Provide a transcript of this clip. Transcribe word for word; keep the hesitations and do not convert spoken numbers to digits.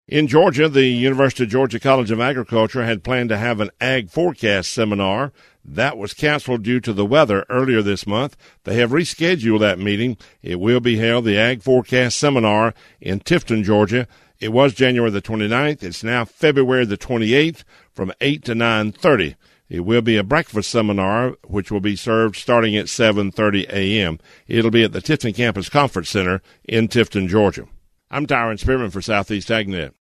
In Georgia, the University of Georgia College of Agriculture had planned to have an Ag Forecast seminar. That was canceled due to the weather earlier this month. They have rescheduled that meeting. It will be held, the Ag Forecast Seminar, in Tifton, Georgia. It was January the twenty-ninth. It's now February the twenty-eighth from eight to nine thirty. It will be a breakfast seminar, which will be served starting at seven thirty a.m. It'll be at the Tifton Campus Conference Center in Tifton, Georgia. I'm Tyron Spearman for Southeast AgNet.